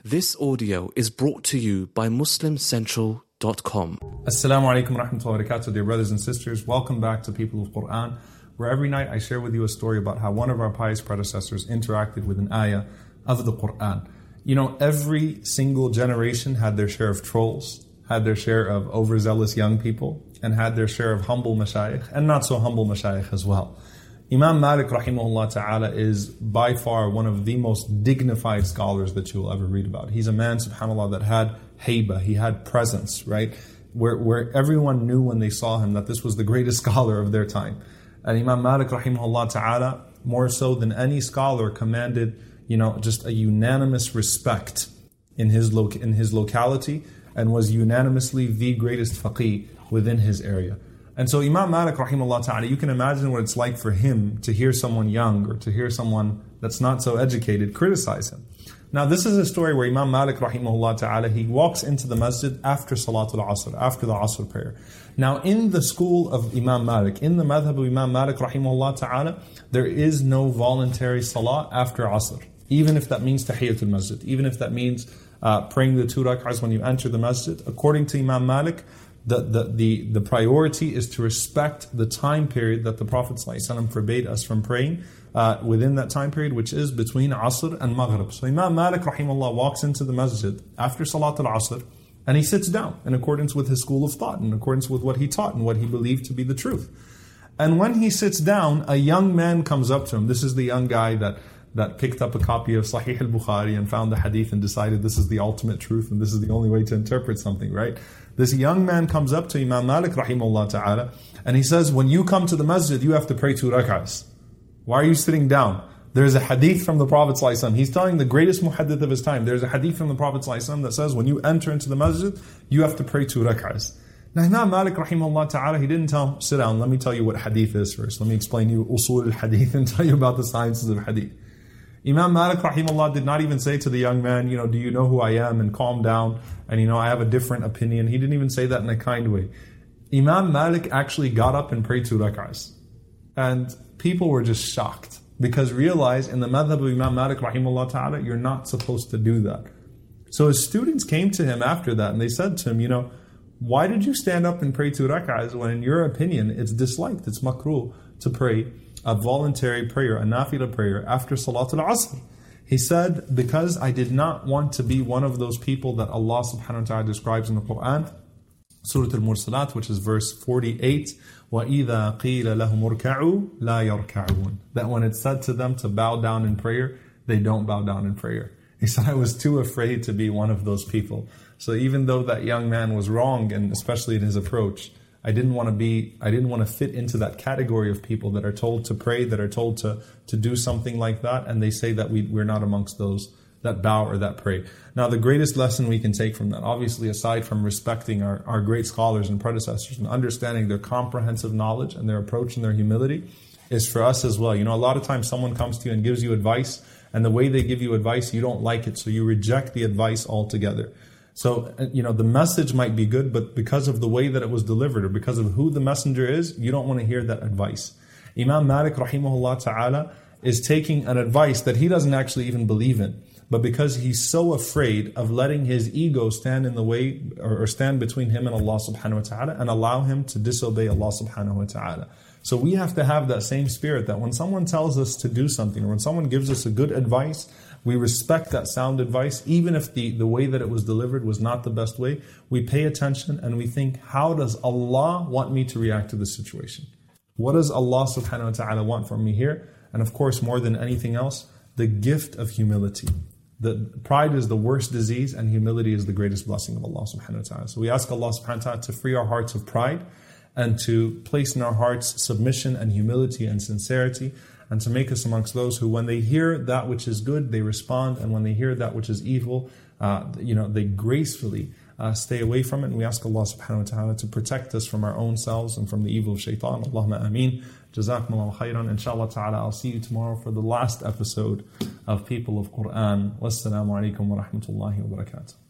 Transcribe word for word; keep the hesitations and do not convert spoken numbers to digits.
This audio is brought to you by Muslim Central dot com. Assalamu alaikum wa rahmatullahi wa barakatuh, dear brothers and sisters. Welcome back to People of Quran, where every night I share with you a story about how one of our pious predecessors interacted with an ayah of the Quran. You know, every single generation had their share of trolls, had their share of overzealous young people, and had their share of humble mashayikh, and not so humble mashayikh as well. Imam Malik rahimahullah ta'ala is by far one of the most dignified scholars that you will ever read about. He's a man, subhanAllah, that had haiba, he had presence, right? Where, where everyone knew when they saw him that this was the greatest scholar of their time. And Imam Malik rahimahullah ta'ala, more so than any scholar, commanded, you know, just a unanimous respect in his lo- in his locality, and was unanimously the greatest faqih within his area. And so Imam Malik rahimahullah ta'ala, you can imagine what it's like for him to hear someone young or to hear someone that's not so educated criticize him. Now this is a story where Imam Malik rahimahullah ta'ala, he walks into the masjid after Salatul Asr, after the Asr prayer. Now in the school of Imam Malik, in the madhab of Imam Malik rahimahullah ta'ala, there is no voluntary salah after Asr. Even if that means Tahiyatul Masjid, even if that means uh, praying the two rak'ahs when you enter the masjid. According to Imam Malik, The, the, the, the priority is to respect the time period that the Prophet ﷺ forbade us from praying uh, within that time period, which is between Asr and Maghrib. So Imam Malik rahimahullah walks into the masjid after Salat al-Asr and he sits down in accordance with his school of thought, in accordance with what he taught and what he believed to be the truth. And when he sits down, a young man comes up to him. This is the young guy that that picked up a copy of Sahih al-Bukhari and found the hadith and decided this is the ultimate truth and this is the only way to interpret something, right? This young man comes up to Imam Malik rahimahullah ta'ala and he says, when you come to the masjid, you have to pray two rak'ahs. Why are you sitting down? There's a hadith from the Prophet ﷺ. He's telling the greatest muhaddith of his time. There's a hadith from the Prophet ﷺ that says, when you enter into the masjid, you have to pray two rak'ahs. Now Imam Malik rahimahullah ta'ala, he didn't tell him, sit down, let me tell you what hadith is first. Let me explain you usul al-hadith and tell you about the sciences of hadith. Imam Malik rahimahullah did not even say to the young man, you know, do you know who I am, and calm down, and you know, I have a different opinion. He didn't even say that in a kind way. Imam Malik actually got up and prayed two rak'ahs. And people were just shocked, because realize in the madhab of Imam Malik rahimahullah ta'ala, you're not supposed to do that. So his students came to him after that and they said to him, you know, why did you stand up and pray two rak'ahs when in your opinion it's disliked, it's makruh to pray a voluntary prayer, a nafilah prayer after Salatul Asr? He said, because I did not want to be one of those people that Allah subhanahu wa ta'ala describes in the Quran, Surah Al-Mursalat, which is verse forty-eight, وَإِذَا قِيلَ لَهُمُ ارْكَعُوا لَا يَرْكَعُونَ, that when it's said to them to bow down in prayer, they don't bow down in prayer. He said, I was too afraid to be one of those people. So even though that young man was wrong, and especially in his approach, I didn't want to be, I didn't want to fit into that category of people that are told to pray, that are told to, to do something like that, and they say that we, we're not amongst those that bow or that pray. Now the greatest lesson we can take from that, obviously aside from respecting our, our great scholars and predecessors and understanding their comprehensive knowledge and their approach and their humility, is for us as well. You know, a lot of times someone comes to you and gives you advice, and the way they give you advice, you don't like it, so you reject the advice altogether. So, you know, the message might be good, but because of the way that it was delivered or because of who the messenger is, you don't want to hear that advice. Imam Malik rahimahullah ta'ala is taking an advice that he doesn't actually even believe in, but because he's so afraid of letting his ego stand in the way or stand between him and Allah subhanahu wa ta'ala and allow him to disobey Allah subhanahu wa ta'ala. So we have to have that same spirit that when someone tells us to do something or when someone gives us a good advice, we respect that sound advice, even if the, the way that it was delivered was not the best way. We pay attention and we think, how does Allah want me to react to this situation? What does Allah subhanahu wa ta'ala want from me here? And of course, more than anything else, the gift of humility. The pride is the worst disease and humility is the greatest blessing of Allah subhanahu wa ta'ala. So we ask Allah subhanahu wa ta'ala to free our hearts of pride and to place in our hearts submission and humility and sincerity, and to make us amongst those who, when they hear that which is good, they respond, and when they hear that which is evil, uh, you know, they gracefully uh, stay away from it. And we ask Allah subhanahu wa ta'ala to protect us from our own selves and from the evil of shaitan. Allahumma ameen. Jazakumullahu khairan. Inshallah ta'ala, I'll see you tomorrow for the last episode of People of Quran. Wassalamu alaikum wa rahmatullahi wa barakatuh.